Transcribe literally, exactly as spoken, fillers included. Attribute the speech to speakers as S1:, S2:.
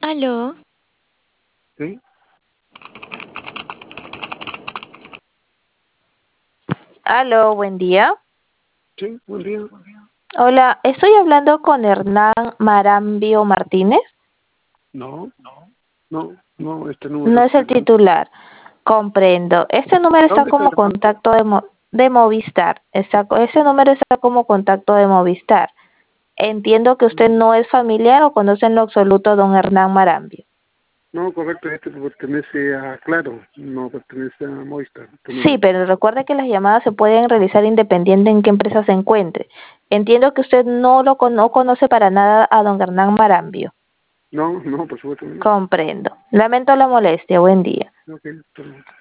S1: Aló,
S2: Sí,
S1: aló, buen día.
S2: sí, buen día.
S1: Hola, estoy hablando con Hernán Marambio Martínez.
S2: No, no, no, este
S1: No
S2: número.
S1: es el titular. Comprendo. Este número está
S2: ¿Dónde está
S1: como
S2: llamando?
S1: contacto de, Mo- de Movistar. Está, ese número está como contacto de Movistar. Entiendo que usted no es familiar o conoce en lo absoluto a don Hernán Marambio.
S2: No, correcto, este pertenece a Claro, no pertenece a Movistar, este
S1: Sí,
S2: número.
S1: pero recuerde que las llamadas se pueden realizar independiente en qué empresa se encuentre. Entiendo que usted no lo cono- no conoce para nada a don Hernán Marambio.
S2: No, no, por supuesto que no.
S1: Comprendo. Lamento la molestia. Buen día.
S2: Ok, perdón.